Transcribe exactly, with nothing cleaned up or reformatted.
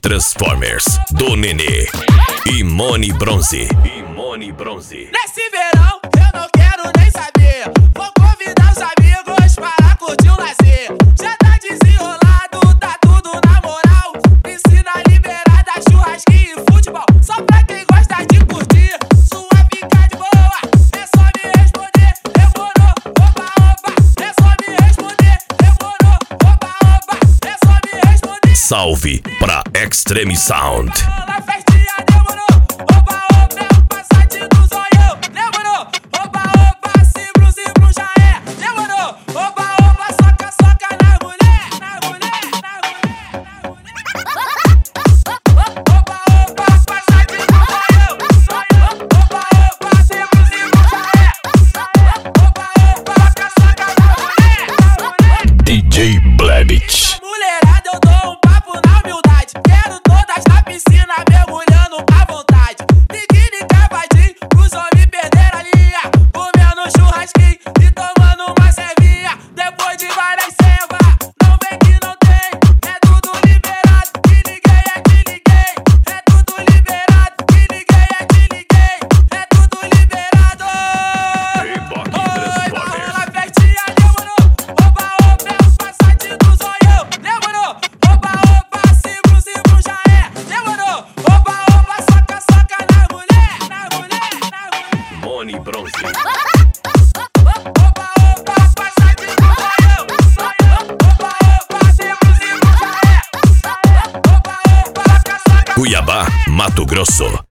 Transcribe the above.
Transformers do Nenê. Imone Bronze. Imone Bronze. Nesse verão eu não quero nem saber. Vou convidar os amigos para curtir o lazer. Já tá desenrolado, tá tudo na moral. Piscina liberada, churrasquinho e futebol. Só pra quem gosta de curtir, sua fica de boa. É só me responder, demorou, opa, opa. É só me responder, demorou, opa, opa. É só me responder. Salve pra Extreme Sound. Na festinha demorou, opa, opa. É o Passat do zoião. Demorou, opa, opa. Cibro, cibro já é. Demorou, opa, opa. Soca, soca na mulher, na mulher, na mulher, na mulher. Opa, opa. Passat do zoião, zoião. Opa, opa. Cibro, cibro já é. Opa, opa. Soca, soca na mulher, na mulher. D J Blebit. Mulherada, eu dou um papo na humildade. Quero todas na piscina mergulhando à vontade. Biquíni cavadinho, pros homens perder a linha. Comendo churrasquinho e tomando uma cervinha. Depois de várias cevas, não vem que não tem. É tudo liberado, que ninguém é de ninguém. É tudo liberado, que ninguém é de ninguém. É tudo liberado. Reebok Oi, vai Transformers. rolar festinha, demorou. Opa, opa, é o Passat do zoião. Demorou, opa, opa, cibro, cibro já é. Demorou, opa, opa, soca, soca na mulher, na mulher, na mulher. Imone Bronze. Opa, opa, Passat do zoião, zoião. Opa, opa, cibro, cibro já é. Opa, opa, soca, soca. Cuiabá, Mato Grosso.